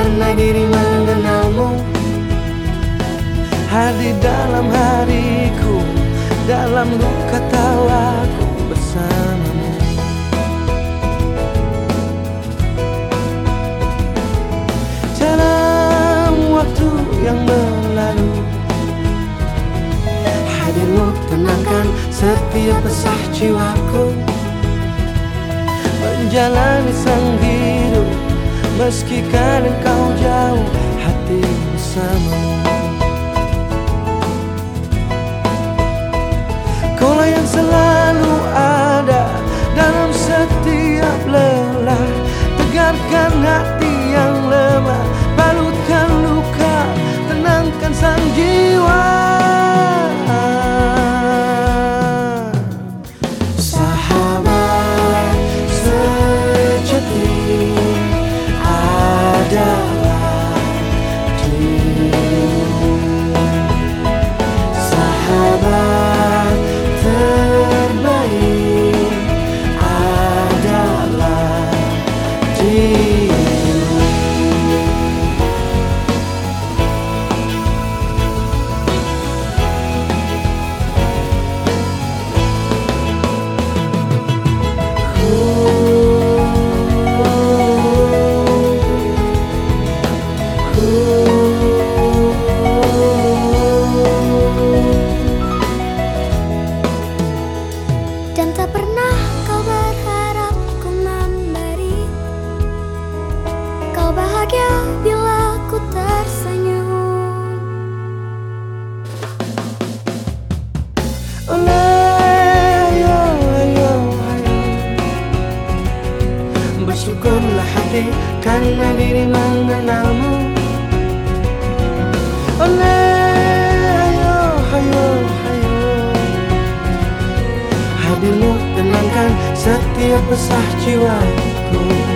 karena diri mengenalmu. Hadir dalam hariku, dalam luka tawaku bersamamu. Dalam waktu yang berlalu, hadirmu tenangkan setiap resah jiwaku. Menjalani sang hidup, meski kadang kau jauh, hati bersamamu. Kaulah yang selalu ada dalam setiap lelah. Tegarkan hati yang lemah, balutkan luka, tenangkan sang jiwa. Sahabat sejati adalah dirimu. Sahabat terbaik adalah dirimu. Dan tak pernah kau berharap ku memberi. Kau bahagia bila ku tersenyum. Ayo, ayo, ayo, bersyukurlah hati karena diri mengenalmu. Ayo, ayo, ayo, hadirmu tenangkan setiap resah jiwaku.